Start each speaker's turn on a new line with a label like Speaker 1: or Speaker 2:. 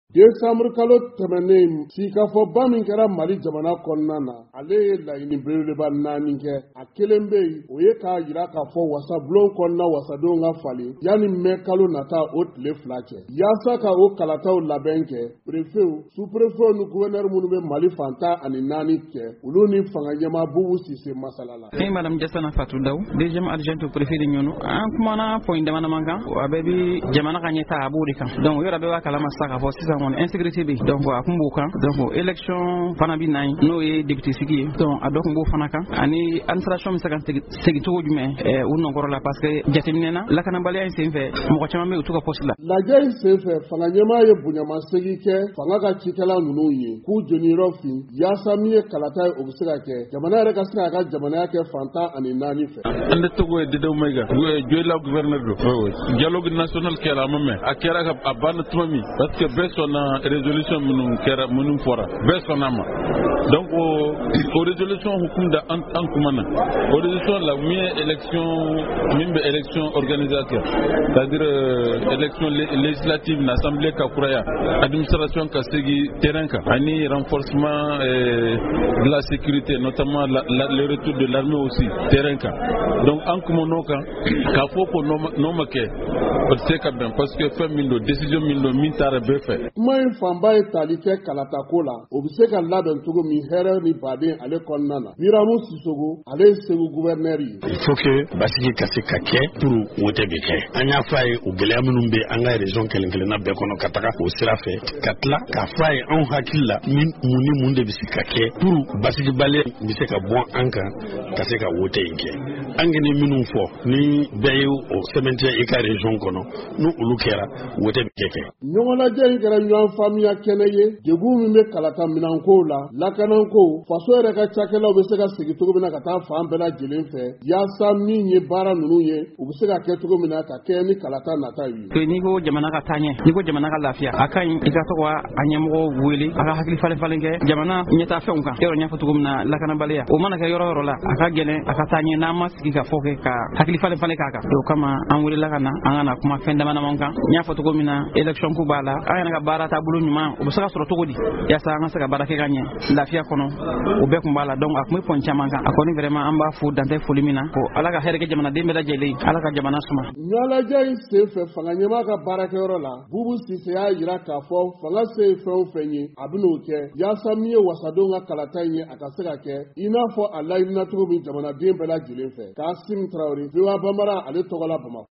Speaker 1: Décembre kalo tɛmɛnen sikafɔba min kɛra Mali jamana kɔnɔna na, ale ye laɲini belebeleba 4 kɛ. A kelen bɛ yen, o ye k'a jira k'a fɔ wasabulon kɔnɔna wasadenw ka falen yanni mai kalo nata o tile 2 cɛ. Yaasa ka o kalataw labɛn kɛ, préfet, sous-préfet ni gouverneur minnu bɛ Mali fantan ani 4 cɛ, olu ni fanga ɲɛmaa Bubu Sise masala la.
Speaker 2: Madame Jassana Fatou Daw, deuxième adjointe au préfet de Ñono, an kumana point damana kan, a bɛɛ bi jamana ka ɲɛtaa a b'o de kan. Donc yɔrɔ bɛɛ b'a kalama sisan k'a fɔ sisan kɔni insécurité bɛ yen. Donc a kun b'o kan. Donc élection fana bɛ na yen n'o ye député sigi ye. Donc a dɔ kun b'o fana kan ani administration bɛ se ka segin cogo jumɛn u nɔkɔrɔ la parce que jateminɛ na lakanabaliya in senfɛ mɔgɔ caman bɛ yen u t'u ka poste la.
Speaker 1: Lajɛ in senfɛ fanga ɲɛmaa ye bonyamasegin kɛ fanga ka cikɛla ninnu ye k'u jeniyɔrɔ fin yaasa min ye kalata ye o bɛ se ka kɛ jamana yɛrɛ ka se k'a ka jamanaya kɛ fantan ani 4 fɛ.
Speaker 3: An de Togo ye Dedew Mayiga joyila gouverneur do dialogue national kɛra a ma mɛn a kɛra a banna tuma min parce que bɛɛ sɔnna résolution minnu fɔra bɛɛ sɔnna ma donc o résolution hukum da an kuma na o résolution la min bɛ élection organisateur c'est-à-dire élection législative na assemblée ka kuraya administration ka segi terrain kan ani renforcement de la sécurité notamment le retour de l'armée aussi terrain kan donc an kuma no kan k'a fɔ ko n'o ma kɛ o tɛ se ka bɛn parce que fɛn min don décision min don min taara bɛɛ fɛ.
Speaker 1: Kuma in fanba ye tali kɛ kalatako la o bɛ se ka labɛn cogo min hɛrɛ ni baden ale kɔnɔna na. Biramu Sisogo ale ye Segu gouverneur ye.
Speaker 4: Il faut que basigi ka se ka kɛ pour wote bɛ kɛ. An y'a fɔ a ye o gɛlɛya minnu bɛ an ka région kelen-kelenna bɛɛ kɔnɔ ka taga o sira fɛ ka tila k'a fɔ a ye anw hakili la mun ni mun de bɛ se ka kɛ pour basigibaliya bɛ se ka bɔ an kan ka se ka wote in kɛ. An kɛni minnu fɔ ni bɛɛ ye o sɛbɛntiya i ka région kɔnɔ n'u olu kɛra wote bɛ kɛ.
Speaker 1: Ɲɔgɔn lajɛ in kɛra ɲɔgɔn faamuya kɛnɛ ye degun min bɛ kalata minanko la lakanako faso yɛrɛ ka cakɛlaw bɛ se ka segin cogo min na ka taa fan bɛɛ lajɛlen fɛ yaasa min ye baara ninnu ye u bɛ se ka kɛ cogo min na ka kɛ ni kalata nata ye.
Speaker 2: N'i ko jamana ka taa ɲɛ n'i ko jamana ka lafiya a ka ɲi i ka to ka a ɲɛmɔgɔ wele a ka hakili falen kɛ jamana ɲɛtaa fɛnw kan yɔrɔ ɲɛfɔ cogo min na lakanabaliya o mana kɛ yɔrɔ la a ka gɛlɛn a ka taa ɲɛ n'an ma sigi ka fɔ kɛ ka hakili falen k'a kan o kama an welela ka na an kana kuma fɛn dama kan n y'a fɔ cogo min na élection ko b'a la an yɛrɛ ka baara taabolo ɲuman o bɛ se ka sɔrɔ cogo di yaasa an ka se ka baara kɛ ka ɲɛ lafiya kɔnɔ o bɛɛ kun b'a la donc a kun bɛ pɔn caman kan a kɔni vraiment an b'a fo dantɛ foli min na ko ala ka hɛrɛ kɛ jamanaden bɛɛ lajɛlen ala ka jamana suma.
Speaker 1: Ɲɔgɔnlajɛ in senfɛ fanga ɲɛmaa ka baarakɛyɔrɔ la Bubu Sise y'a jira k'a fɔ fanga se ye fɛn o fɛn ye a bɛ n'o kɛ yaasa min ye wasadenw ka kalata in ye a ka se ka kɛ i n'a fɔ a laɲinina cogo min jamanaden bɛɛ lajɛlen fɛ. Kassim Traoré, VOA Bambara ale tɔgɔ la Bamakɔ.